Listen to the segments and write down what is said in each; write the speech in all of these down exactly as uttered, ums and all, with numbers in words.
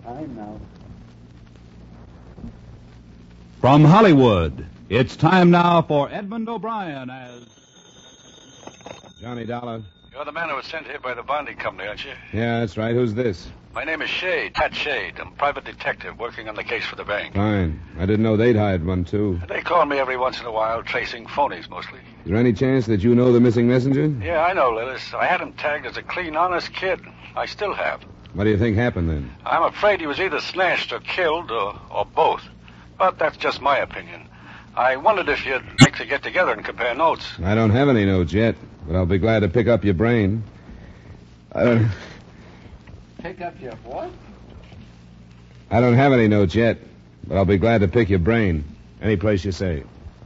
Time now. From Hollywood, it's time now for Edmund O'Brien as... Johnny Dollar. You're the man who was sent here by the bonding company, aren't you? Yeah, that's right. Who's this? My name is Shade, Pat Shade. I'm a private detective working on the case for the bank. Fine. I didn't know they'd hired one, too. They call me every once in a while, tracing phonies mostly. Is there any chance that you know the missing messenger? Yeah, I know, Lillis. I had him tagged as a clean, honest kid. I still have. What do you think happened, then? I'm afraid he was either snatched or killed, or, or both. But that's just my opinion. I wondered if you'd like to get together and compare notes. I don't have any notes yet, but I'll be glad to pick up your brain. I don't... Pick up your what? I don't have any notes yet, but I'll be glad to pick your brain. Any place you say.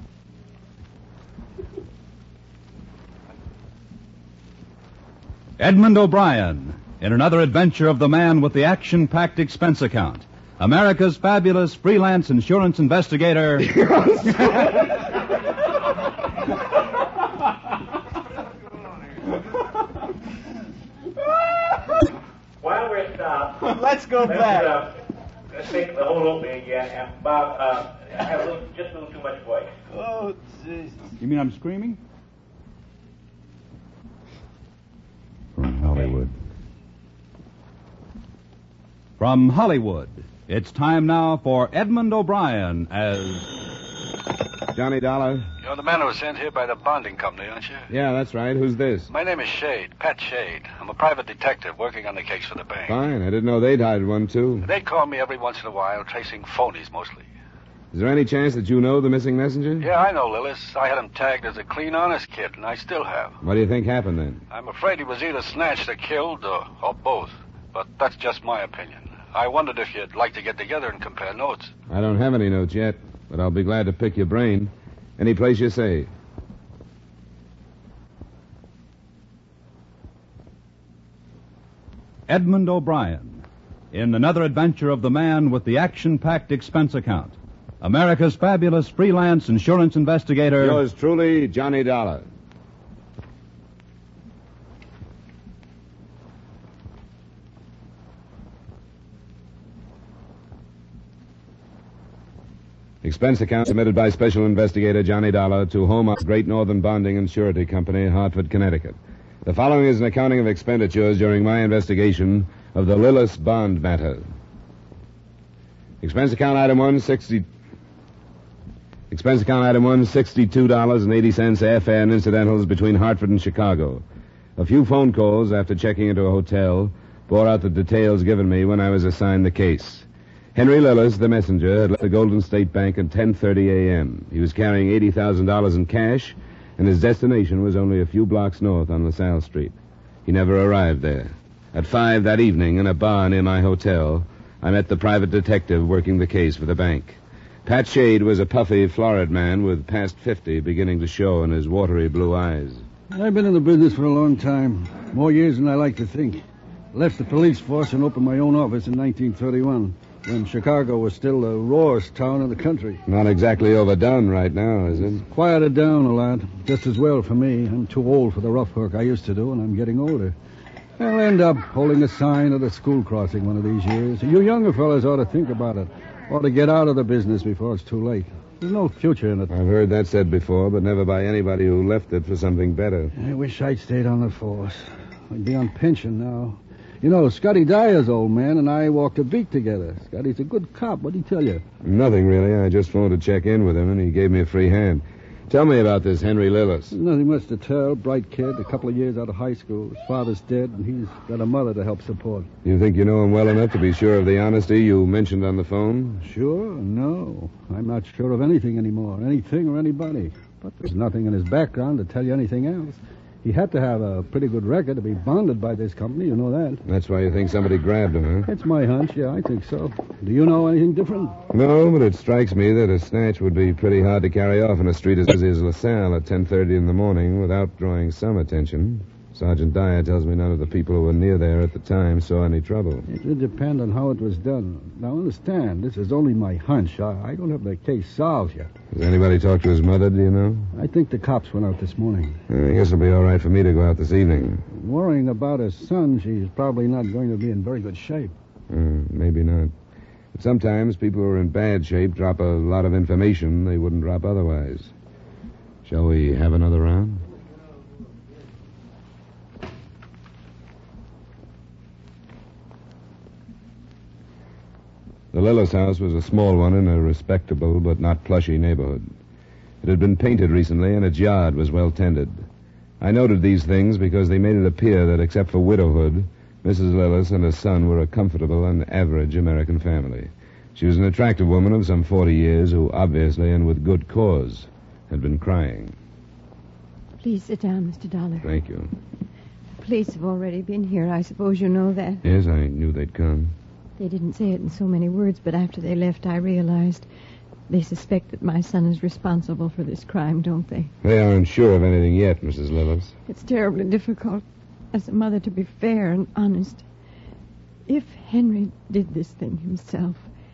Edmund O'Brien, in another adventure of the man with the action-packed expense account. America's fabulous freelance insurance investigator... While we're stopped... Let's go let's, back. Uh, let's take the whole opening again. Bob, uh, I have a little, just a little too much voice. Oh, jeez. You mean I'm screaming? From Hollywood. From Hollywood, it's time now for Edmund O'Brien as... Johnny Dollar? You're the man who was sent here by the bonding company, aren't you? Yeah, that's right. Who's this? My name is Shade, Pat Shade. I'm a private detective working on the case for the bank. Fine. I didn't know they'd hired one, too. They call me every once in a while, tracing phonies mostly. Is there any chance that you know the missing messenger? Yeah, I know, Lillis. I had him tagged as a clean, honest kid, and I still have. What do you think happened, then? I'm afraid he was either snatched or killed, or, or both. But that's just my opinion. I wondered if you'd like to get together and compare notes. I don't have any notes yet, but I'll be glad to pick your brain. Any place you say. Edmund O'Brien, in another adventure of the man with the action-packed expense account. America's fabulous freelance insurance investigator... Yours truly, Johnny Dollar. Expense account submitted by Special Investigator Johnny Dollar to Home of Great Northern Bonding and Surety Company, Hartford, Connecticut. The following is an accounting of expenditures during my investigation of the Lillis bond matter. Expense account item one, sixty... Expense account item one, sixty-two dollars and eighty cents airfare and incidentals between Hartford and Chicago. A few phone calls after checking into a hotel bore out the details given me when I was assigned the case. Henry Lillis, the messenger, had left the Golden State Bank at ten thirty a.m. He was carrying eighty thousand dollars in cash, and his destination was only a few blocks north on LaSalle Street. He never arrived there. At five that evening, in a bar near my hotel, I met the private detective working the case for the bank. Pat Shade was a puffy, florid man with past fifty beginning to show in his watery blue eyes. I've been in the business for a long time, more years than I like to think. Left the police force and opened my own office in nineteen thirty-one. When Chicago was still the rawest town in the country. Not exactly overdone right now, is it? Quieted down a lot. Just as well for me. I'm too old for the rough work I used to do, and I'm getting older. I'll end up holding a sign at a school crossing one of these years. You younger fellas ought to think about it. Ought to get out of the business before it's too late. There's no future in it. I've heard that said before, but never by anybody who left it for something better. I wish I'd stayed on the force. I'd be on pension now. You know, Scotty Dyer's old man and I walked a beat together. Scotty's a good cop. What'd he tell you? Nothing, really. I just phoned to check in with him, and he gave me a free hand. Tell me about this Henry Lillis. Nothing much to tell. Bright kid, a couple of years out of high school. His father's dead, and he's got a mother to help support. You think you know him well enough to be sure of the honesty you mentioned on the phone? Sure? No. I'm not sure of anything anymore, anything or anybody. But there's nothing in his background to tell you anything else. He had to have a pretty good record to be bonded by this company, you know that. That's why you think somebody grabbed him, huh? It's my hunch, yeah, I think so. Do you know anything different? No, but it strikes me that a snatch would be pretty hard to carry off in a street as busy as LaSalle at ten thirty in the morning without drawing some attention. Sergeant Dyer tells me none of the people who were near there at the time saw any trouble. It would depend on how it was done. Now, understand, this is only my hunch. I, I don't have the case solved yet. Has anybody talked to his mother, do you know? I think the cops went out this morning. I guess it'll be all right for me to go out this evening. Worrying about her son, she's probably not going to be in very good shape. Mm, maybe not. But sometimes people who are in bad shape drop a lot of information they wouldn't drop otherwise. Shall we have another round? The Lillis house was a small one in a respectable but not plushy neighborhood. It had been painted recently, and its yard was well tended. I noted these things because they made it appear that, except for widowhood, Missus Lillis and her son were a comfortable and average American family. She was an attractive woman of some forty years who, obviously and with good cause, had been crying. Please sit down, Mister Dollar. Thank you. The police have already been here. I suppose you know that. Yes, I knew they'd come. They didn't say it in so many words, but after they left, I realized they suspect that my son is responsible for this crime, don't they? They aren't sure of anything yet, Missus Lillis. It's terribly difficult, as a mother, to be fair and honest. If Henry did this thing himself,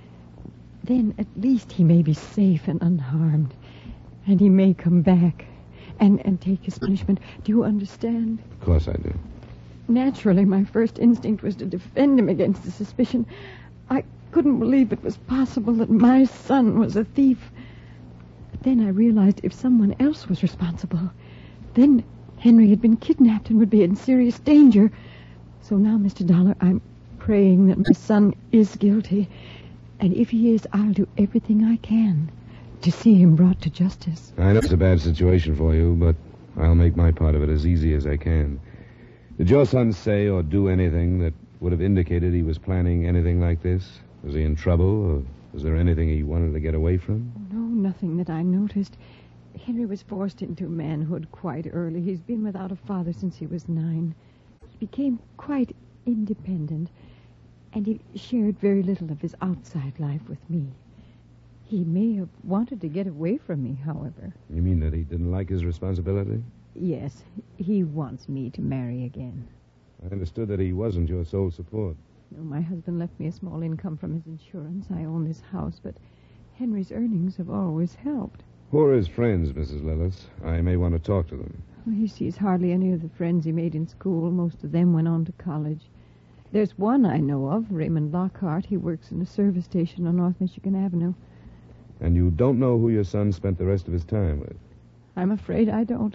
then at least he may be safe and unharmed, and he may come back and, and take his punishment. Do you understand? Of course I do. Naturally, my first instinct was to defend him against the suspicion. I couldn't believe it was possible that my son was a thief. But then I realized if someone else was responsible, then Henry had been kidnapped and would be in serious danger. So now, Mister Dollar, I'm praying that my son is guilty. And if he is, I'll do everything I can to see him brought to justice. I know it's a bad situation for you, but I'll make my part of it as easy as I can. Did your son say or do anything that would have indicated he was planning anything like this? Was he in trouble, or was there anything he wanted to get away from? No, nothing that I noticed. Henry was forced into manhood quite early. He's been without a father since he was nine. He became quite independent, and he shared very little of his outside life with me. He may have wanted to get away from me, however. You mean that he didn't like his responsibility? Yes, he wants me to marry again. I understood that he wasn't your sole support. No, my husband left me a small income from his insurance. I own this house, but Henry's earnings have always helped. Who are his friends, Missus Lillis? I may want to talk to them. Well, he sees hardly any of the friends he made in school. Most of them went on to college. There's one I know of, Raymond Lockhart. He works in a service station on North Michigan Avenue. And you don't know who your son spent the rest of his time with? I'm afraid I don't.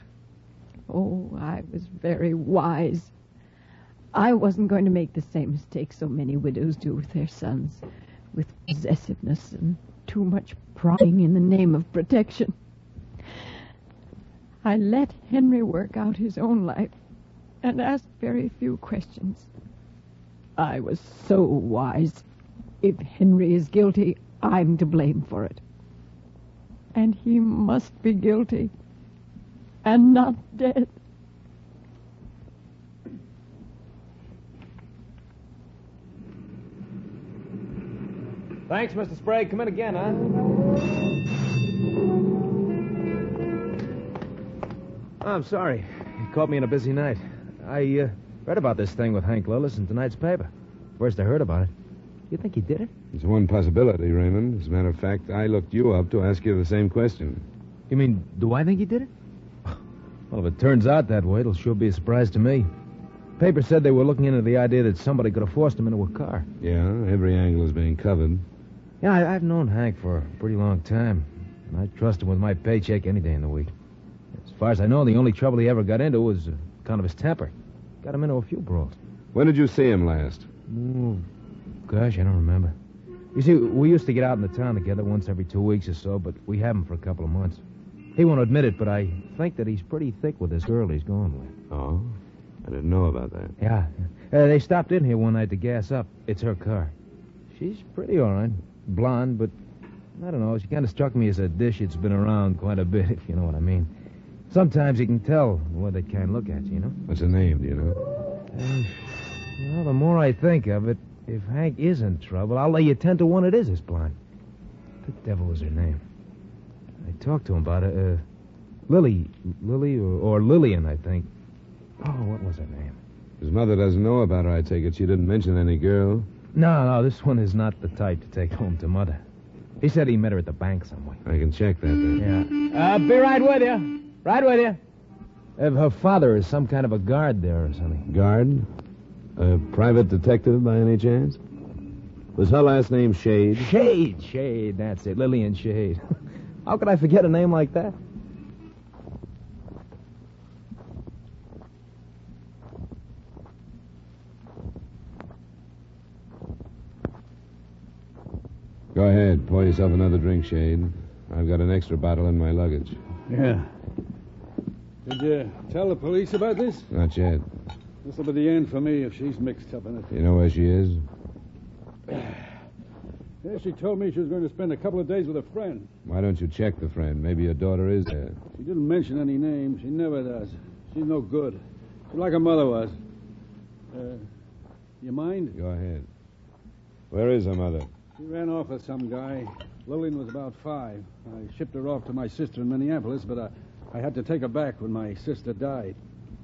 Oh, I was very wise. I wasn't going to make the same mistake so many widows do with their sons, with possessiveness and too much prying in the name of protection. I let Henry work out his own life and asked very few questions. I was so wise. If Henry is guilty, I'm to blame for it. And he must be guilty and not dead. Thanks, Mister Sprague. Come in again, huh? Oh, I'm sorry. You caught me on a busy night. I uh, read about this thing with Hank Lillis in tonight's paper. First I heard about it. You think he did it? It's one possibility, Raymond. As a matter of fact, I looked you up to ask you the same question. You mean, do I think he did it? Well, if it turns out that way, it'll sure be a surprise to me. The paper said they were looking into the idea that somebody could have forced him into a car. Yeah, every angle is being covered. Yeah, I, I've known Hank for a pretty long time, and I trust him with my paycheck any day in the week. As far as I know, the only trouble he ever got into was uh, kind of his temper. Got him into a few brawls. When did you see him last? Oh, gosh, I don't remember. You see, we used to get out in the town together once every two weeks or so, but we haven't for a couple of months. He won't admit it, but I think that he's pretty thick with this girl he's going with. Oh? I didn't know about that. Yeah. Uh, they stopped in here one night to gas up. It's her car. She's pretty all right. Blonde, but I don't know. She kind of struck me as a dish that's been around quite a bit, if you know what I mean. Sometimes you can tell the way they kind of look at you, you know? What's her name, do you know? Uh, well, the more I think of it, if Hank is in trouble, I'll lay you ten to one it is this blonde. What the devil was her name? I talked to him about it. Uh, Lily. Lily or, or Lillian, I think. Oh, what was her name? His mother doesn't know about her, I take it. She didn't mention any girl. No, no, this one is not the type to take home to Mother. He said he met her at the bank somewhere. I can check that then. Yeah. Uh, be right with you. Right with you. If her father is some kind of a guard there or something. Guard? A private detective by any chance? Was her last name Shade? Shade, Shade, that's it. Lillian Shade. How could I forget a name like that? Go ahead. Pour yourself another drink, Shade. I've got an extra bottle in my luggage. Yeah. Did you tell the police about this? Not yet. This'll be the end for me if she's mixed up in it. You know where she is? Yeah, she told me she was going to spend a couple of days with a friend. Why don't you check the friend? Maybe your daughter is there. She didn't mention any names. She never does. She's no good. She's like her mother was. Uh, you mind? Go ahead. Where is her mother? She ran off with some guy. Lillian was about five. I shipped her off to my sister in Minneapolis, but I, I had to take her back when my sister died.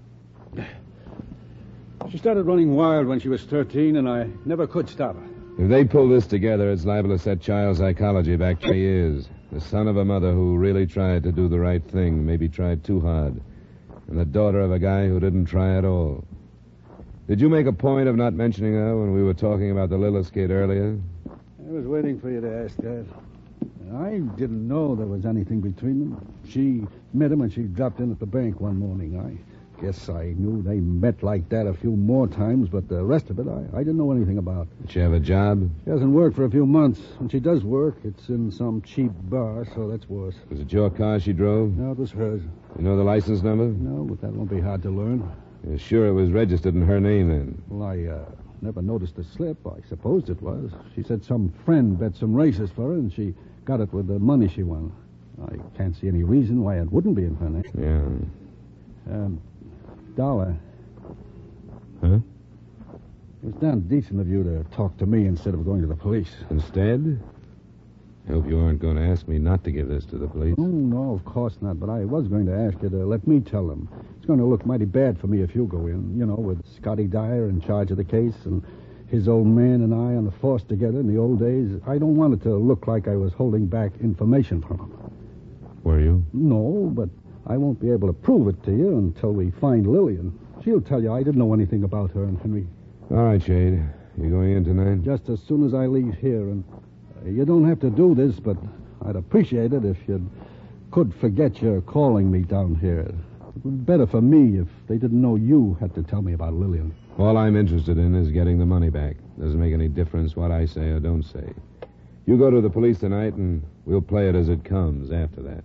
She started running wild when she was thirteen, and I never could stop her. If they pull this together, it's liable to set child psychology back three years. The son of a mother who really tried to do the right thing, maybe tried too hard. And the daughter of a guy who didn't try at all. Did you make a point of not mentioning her when we were talking about the Lillis kid earlier? I was waiting for you to ask that. I didn't know there was anything between them. She met him when she dropped in at the bank one morning. I guess I knew they met like that a few more times, but the rest of it I, I didn't know anything about. Did she have a job? She hasn't worked for a few months. When she does work, it's in some cheap bar, so that's worse. Was it your car she drove? No, it was hers. You know the license number? No, but that won't be hard to learn. You're sure it was registered in her name then? Well, I uh, never noticed the slip. I supposed it was. She said some friend bet some races for her, and she got it with the money she won. I can't see any reason why it wouldn't be in her name. Yeah. Um, Dollar. Huh? It was damn decent of you to talk to me instead of going to the police. Instead? I hope you aren't going to ask me not to give this to the police. Oh, no, of course not. But I was going to ask you to let me tell them. It's going to look mighty bad for me if you go in, you know, with Scotty Dyer in charge of the case and his old man and I on the force together in the old days. I don't want it to look like I was holding back information from him. Were you? No, but I won't be able to prove it to you until we find Lillian. She'll tell you I didn't know anything about her and Henry. All right, Shade. You going in tonight? Just as soon as I leave here. And uh, you don't have to do this, but I'd appreciate it if you could forget your calling me down here. It would be better for me if they didn't know you had to tell me about Lillian. All I'm interested in is getting the money back. Doesn't make any difference what I say or don't say. You go to the police tonight, and we'll play it as it comes after that.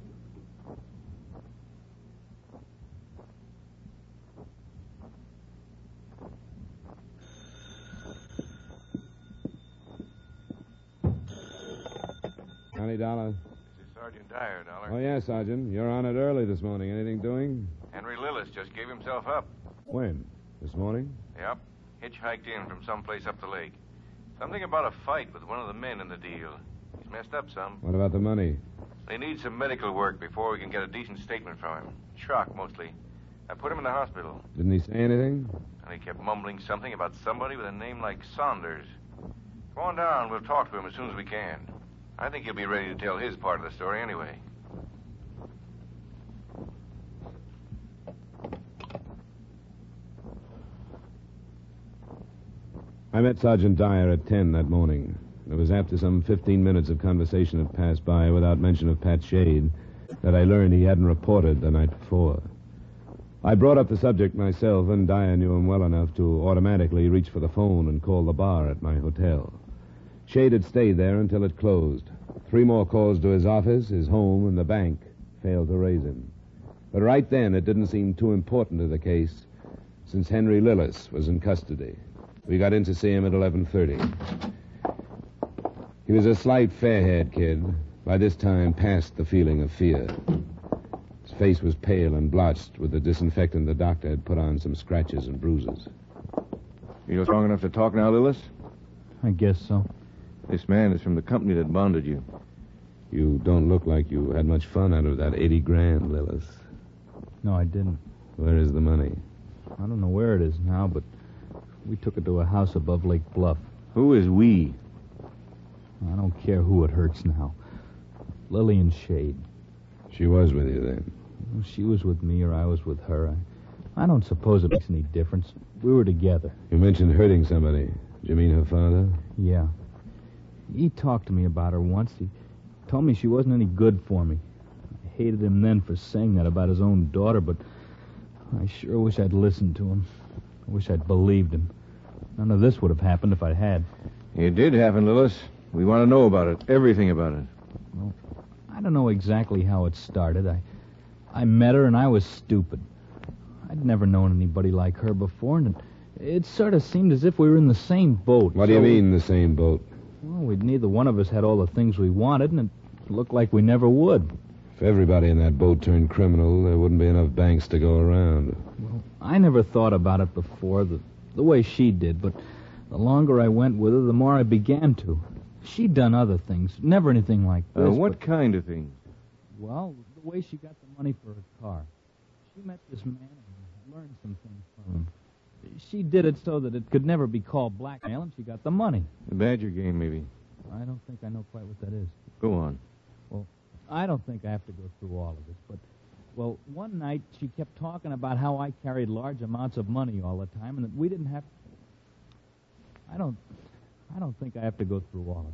Johnny Dollar. This is Sergeant Dyer, Dollar. Oh, yeah, Sergeant. You're on it early this morning. Anything doing? Henry Lillis just gave himself up. When? This morning? Yep. Hitchhiked in from someplace up the lake. Something about a fight with one of the men in the deal. He's messed up some. What about the money? They need some medical work before we can get a decent statement from him. Shock, mostly. I put him in the hospital. Didn't he say anything? And he kept mumbling something about somebody with a name like Saunders. Go on down. We'll talk to him as soon as we can. I think he'll be ready to tell his part of the story anyway. I met Sergeant Dyer at ten that morning. It was after some fifteen minutes of conversation had passed by without mention of Pat Shade that I learned he hadn't reported the night before. I brought up the subject myself, and Dyer knew him well enough to automatically reach for the phone and call the bar at my hotel. Shade had stayed there until it closed. Three more calls to his office, his home, and the bank failed to raise him. But right then, it didn't seem too important to the case, since Henry Lillis was in custody. We got in to see him at eleven thirty. He was a slight, fair-haired kid, by this time past the feeling of fear. His face was pale and blotched with the disinfectant the doctor had put on some scratches and bruises. You're strong enough to talk now, Lillis? I guess so. This man is from the company that bonded you. You don't look like you had much fun out of that eighty grand, Lillis. No, I didn't. Where is the money? I don't know where it is now, but we took it to a house above Lake Bluff. Who is we? I don't care who it hurts now. Lillian Shade. She was with you then? Well, she was with me or I was with her. I, I don't suppose it makes any difference. We were together. You mentioned hurting somebody. Did you mean her father? Yeah. He talked to me about her once. He told me she wasn't any good for me. I hated him then for saying that about his own daughter, but I sure wish I'd listened to him. I wish I'd believed him. None of this would have happened if I had. It did happen, Lillis. We want to know about it. Everything about it. Well, I don't know exactly how it started. I, I met her and I was stupid. I'd never known anybody like her before, and it, it sort of seemed as if we were in the same boat. What do you so- mean, the same boat? Well, we'd neither one of us had all the things we wanted, and it looked like we never would. If everybody in that boat turned criminal, there wouldn't be enough banks to go around. Well, I never thought about it before, the, the way she did, but the longer I went with her, the more I began to. She'd done other things, never anything like this. Uh, what but- kind of things? Well, the way she got the money for her car. She met this man and learned some things from him. She did it so that it could never be called blackmail, and she got the money. The Badger game, maybe. I don't think I know quite what that is. Go on. Well, I don't think I have to go through all of this, but, well, one night she kept talking about how I carried large amounts of money all the time, and that we didn't have... I don't... I don't think I have to go through all of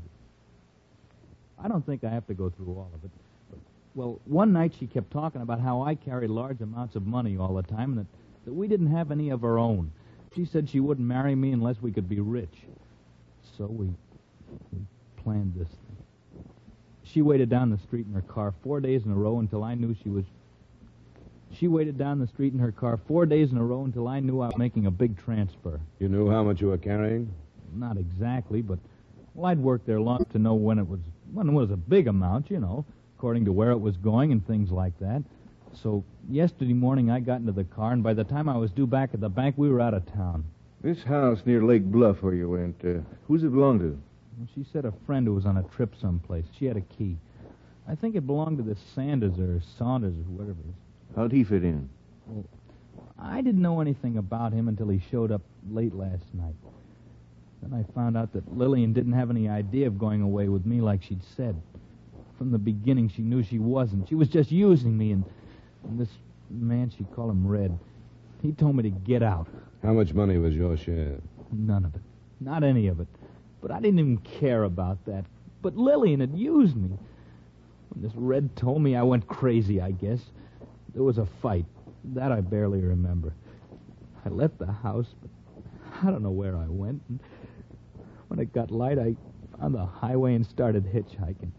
it. I don't think I have to go through all of it. But, well, one night she kept talking about how I carried large amounts of money all the time, and that, that we didn't have any of our own. She said she wouldn't marry me unless we could be rich. So we, we planned this thing. She waited down the street in her car four days in a row until I knew she was... She waited down the street in her car four days in a row until I knew I was making a big transfer. You knew how much you were carrying? Not exactly, but... Well, I'd worked there long enough to know when it was... When it was a big amount, you know, according to where it was going and things like that. So yesterday morning I got into the car, and by the time I was due back at the bank, we were out of town. This house near Lake Bluff where you went, uh, who's it belong to? Well, she said a friend who was on a trip someplace. She had a key. I think it belonged to this Sanders or Saunders or whatever it is. How'd he fit in? Well, I didn't know anything about him until he showed up late last night. Then I found out that Lillian didn't have any idea of going away with me like she'd said. From the beginning, she knew she wasn't. She was just using me, and, and this man, she called him Red, he told me to get out. How much money was your share? None of it. Not any of it. But I didn't even care about that. But Lillian had used me. When this Red told me, I went crazy, I guess. There was a fight. That I barely remember. I left the house, but I don't know where I went. And when it got light, I found the highway and started hitchhiking.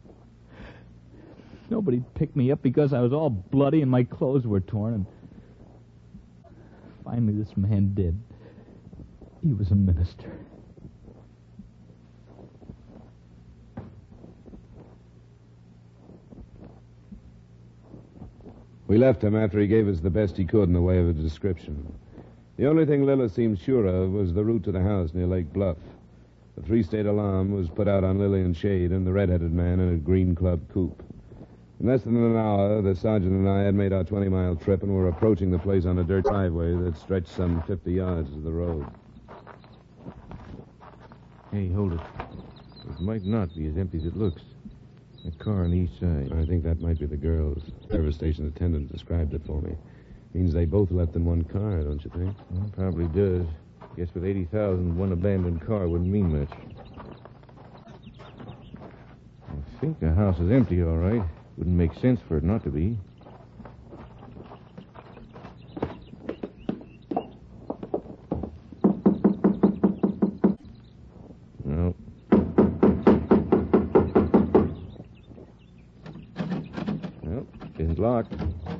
Nobody picked me up because I was all bloody and my clothes were torn. And finally, this man did. He was a minister. We left him after he gave us the best he could in the way of a description. The only thing Lillis seemed sure of was the route to the house near Lake Bluff. The three-state alarm was put out on Lillian Shade and the red-headed man in a green club coupe. In less than an hour, the sergeant and I had made our twenty-mile trip and were approaching the place on a dirt driveway that stretched some fifty yards to the road. Hey, hold it. It might not be as empty as it looks. That car on the east side. I think that might be the girls. Service station attendant described it for me. Means they both left in one car, don't you think? Well, probably does. Guess with eighty thousand, one abandoned car wouldn't mean much. I think the house is empty, all right. Wouldn't make sense for it not to be. No. Well, isn't locked.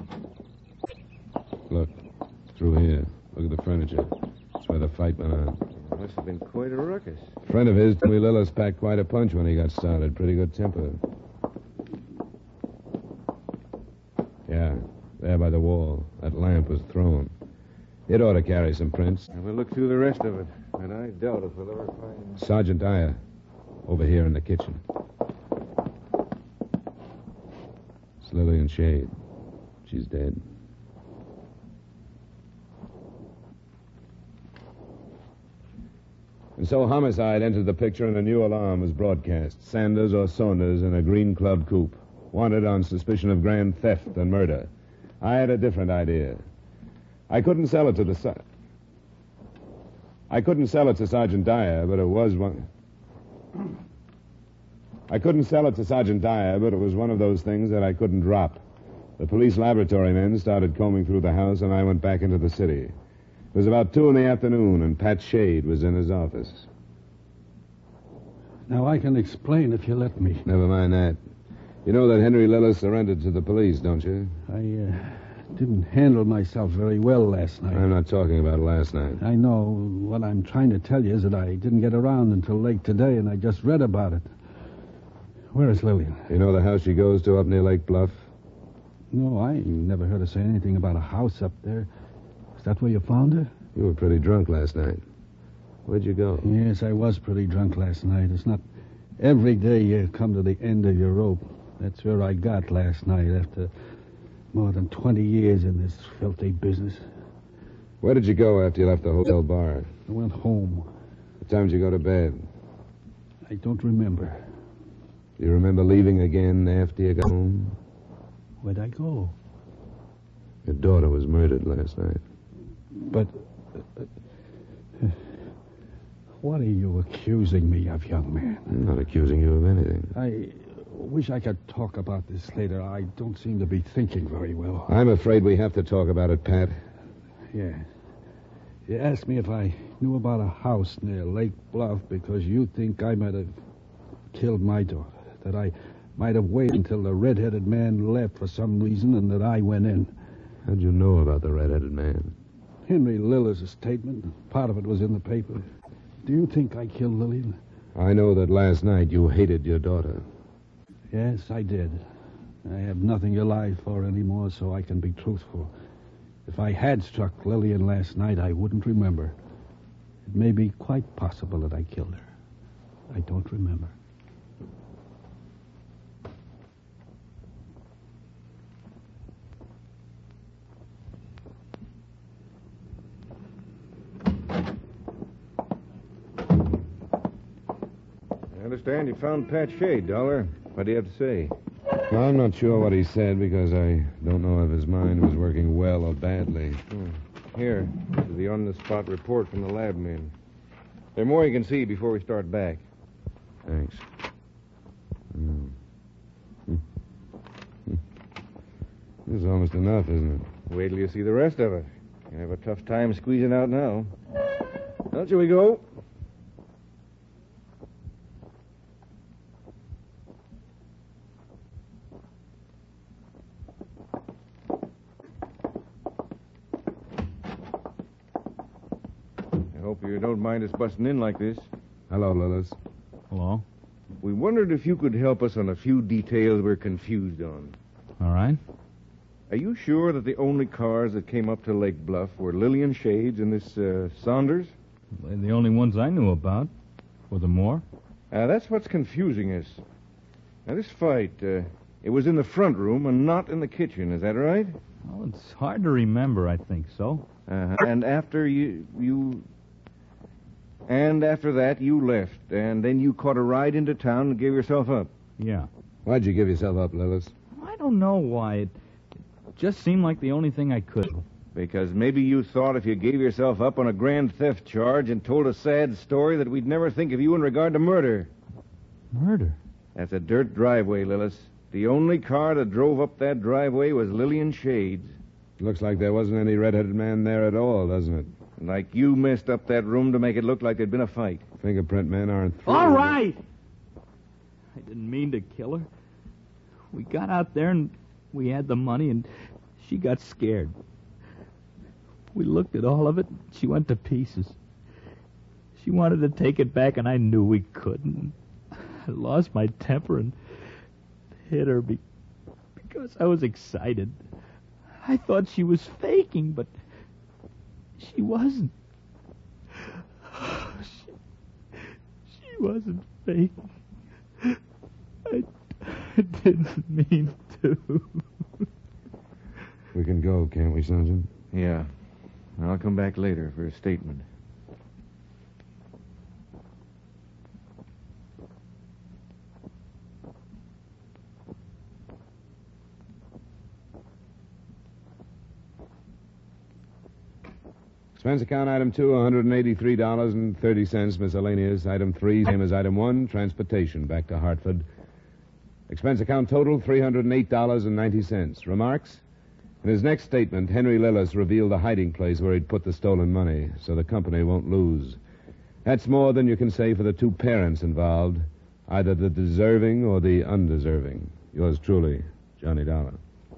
Look, through here. Look at the furniture. That's where the fight went on. Must have been quite a ruckus. A friend of his told me Lillis packed quite a punch when he got started. Pretty good temper. Yeah, there by the wall. That lamp was thrown. It ought to carry some prints. We'll look through the rest of it, and I doubt if we'll ever find... Sergeant Dyer, over here in the kitchen. It's Lillian Shade. She's dead. And so homicide entered the picture and a new alarm was broadcast. Sanders or Saunders in a green club coupe. Wanted on suspicion of grand theft and murder. I had a different idea. I couldn't sell it to the... Ser- I couldn't sell it to Sergeant Dyer, but it was one... I couldn't sell it to Sergeant Dyer, but it was one of those things that I couldn't drop. The police laboratory men started combing through the house, and I went back into the city. It was about two in the afternoon, and Pat Shade was in his office. Now, I can explain if you let me. Never mind that. You know that Henry Lillis surrendered to the police, don't you? I uh, didn't handle myself very well last night. I'm not talking about last night. I know. What I'm trying to tell you is that I didn't get around until late today, and I just read about it. Where is Lillian? You know the house she goes to up near Lake Bluff? No, I never heard her say anything about a house up there. Is that where you found her? You were pretty drunk last night. Where'd you go? Yes, I was pretty drunk last night. It's not every day you come to the end of your rope. That's where I got last night after more than twenty years in this filthy business. Where did you go after you left the hotel bar? I went home. What time did you go to bed? I don't remember. Do you remember leaving again after you got home? Where'd I go? Your daughter was murdered last night. But... Uh, uh, what are you accusing me of, young man? I'm not accusing you of anything. I wish I could talk about this later. I don't seem to be thinking very well. I'm afraid we have to talk about it, Pat. Yeah. You asked me if I knew about a house near Lake Bluff because you think I might have killed my daughter. That I might have waited until the red-headed man left for some reason and that I went in. How'd you know about the red-headed man? Henry Lillis' statement. Part of it was in the paper. Do you think I killed Lillian? I know that last night you hated your daughter. Yes, I did. I have nothing to lie for anymore, so I can be truthful. If I had struck Lillian last night, I wouldn't remember. It may be quite possible that I killed her. I don't remember. I understand you found Pat Shade, Dollar. What do you have to say? Well, I'm not sure what he said because I don't know if his mind was working well or badly. Hmm. Here, this is the on-the-spot report from the lab men. There's more you can see before we start back. Thanks. Mm. Hmm. Hmm. This is almost enough, isn't it? Wait till you see the rest of it. You have a tough time squeezing out now. Well, shall we go? I hope you don't mind us busting in like this. Hello, Lillis. Hello. We wondered if you could help us on a few details we're confused on. All right. Are you sure that the only cars that came up to Lake Bluff were Lillian Shades and this uh, Saunders? They're the only ones I knew about. Were there more? Uh, that's what's confusing us. Now, this fight, uh, it was in the front room and not in the kitchen, is that right? Well, it's hard to remember, I think so. Uh-huh. And after you... you... And after that, you left, and then you caught a ride into town and gave yourself up. Yeah. Why'd you give yourself up, Lillis? I don't know why. It just seemed like the only thing I could. Because maybe you thought if you gave yourself up on a grand theft charge and told a sad story that we'd never think of you in regard to murder. Murder? That's a dirt driveway, Lillis. The only car that drove up that driveway was Lillian Shades. Looks like there wasn't any red-headed man there at all, doesn't it? Like you messed up that room to make it look like there'd been a fight. Fingerprint men aren't through. All right! I didn't mean to kill her. We got out there and we had the money and she got scared. We looked at all of it and she went to pieces. She wanted to take it back and I knew we couldn't. I lost my temper and hit her be- because I was excited. I thought she was faking, but she wasn't. She, she wasn't faking. I, I didn't mean to. We can go, can't we, Sergeant? Yeah. I'll come back later for a statement. Expense account item two, one hundred eighty-three dollars and thirty cents. Miscellaneous item three, same as item one. Transportation back to Hartford Expense account total, three hundred eight dollars and ninety cents. Remarks? In his next statement, Henry Lillis revealed a hiding place where he'd put the stolen money so the company won't lose. That's more than you can say for the two parents involved, either the deserving or the undeserving. Yours truly, Johnny Dollar.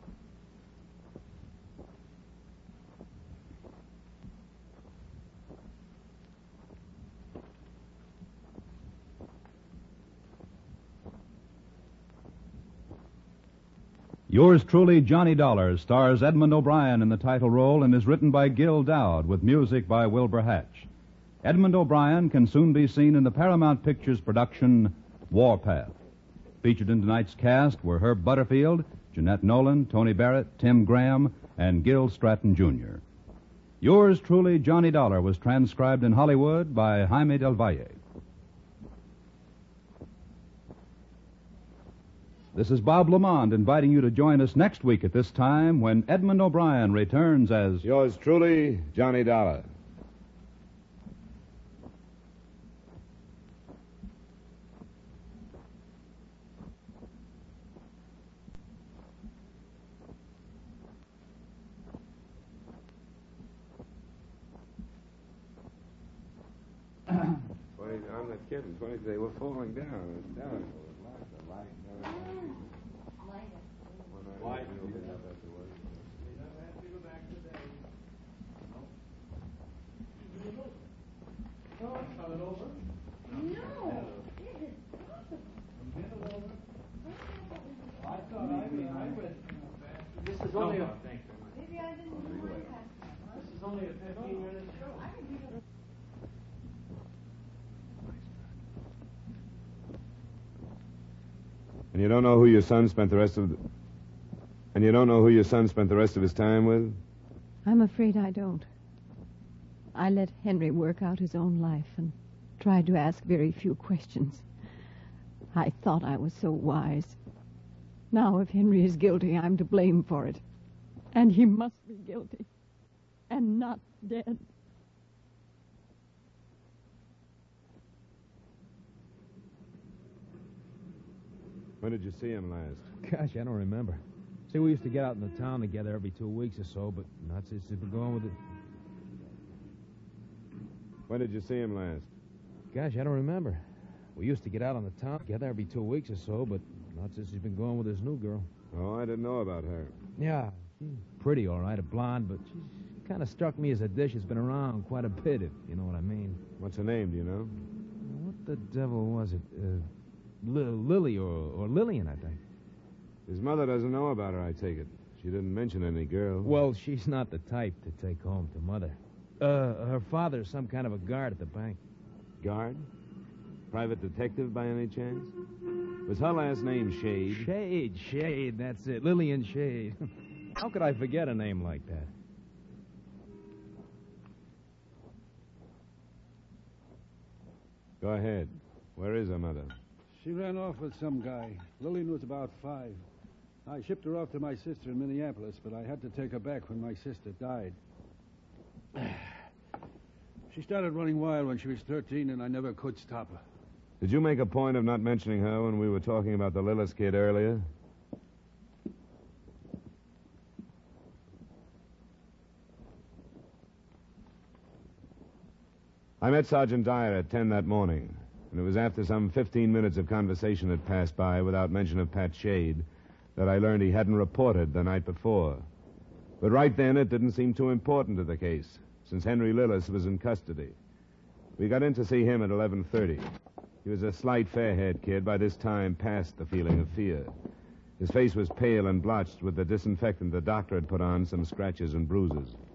Yours truly, Johnny Dollar, stars Edmund O'Brien in the title role and is written by Gil Dowd with music by Wilbur Hatch. Edmund O'Brien can soon be seen in the Paramount Pictures production Warpath. Featured in tonight's cast were Herb Butterfield, Jeanette Nolan, Tony Barrett, Tim Graham, and Gil Stratton, Junior Yours truly, Johnny Dollar, was transcribed in Hollywood by Jaime Del Valle. This is Bob Lamond inviting you to join us next week at this time when Edmund O'Brien returns as... Yours truly, Johnny Dollar. I'm not kidding. Twenty, they were falling down. down. This is only a... Maybe I didn't do it. This is only a fifteen-minute show. And you don't know who your son spent the rest of the... And you don't know who your son spent the rest of his time with? I'm afraid I don't. I let Henry work out his own life and tried to ask very few questions. I thought I was so wise. Now, if Henry is guilty, I'm to blame for it. And he must be guilty. And not dead. When did you see him last? Gosh, I don't remember. See, we used to get out in the town together every two weeks or so, but not since he's been going with it. When did you see him last? Gosh, I don't remember. We used to get out on the town together every two weeks or so, but not since he's been going with his new girl. Oh, I didn't know about her. Yeah, she's pretty, all right, a blonde, but she's kind of struck me as a dish that's been around quite a bit, if you know what I mean. What's her name, do you know? What the devil was it? Uh, Li- Lily or, or Lillian, I think. His mother doesn't know about her, I take it. She didn't mention any girl. Well, she's not the type to take home to Mother. Uh, her father's some kind of a guard at the bank. Guard? Private detective by any chance? Was her last name Shade? Shade, Shade, that's it. Lillian Shade. How could I forget a name like that? Go ahead. Where is her mother? She ran off with some guy. Lillian was about five. I shipped her off to my sister in Minneapolis, but I had to take her back when my sister died. She started running wild when she was thirteen, and I never could stop her. Did you make a point of not mentioning her when we were talking about the Lillis kid earlier? I met Sergeant Dyer at ten that morning, and it was after some fifteen minutes of conversation had passed by without mention of Pat Shade that I learned he hadn't reported the night before. But right then, it didn't seem too important to the case, since Henry Lillis was in custody. We got in to see him at eleven thirty. He was a slight, fair-haired kid, by this time past the feeling of fear. His face was pale and blotched with the disinfectant the doctor had put on some scratches and bruises.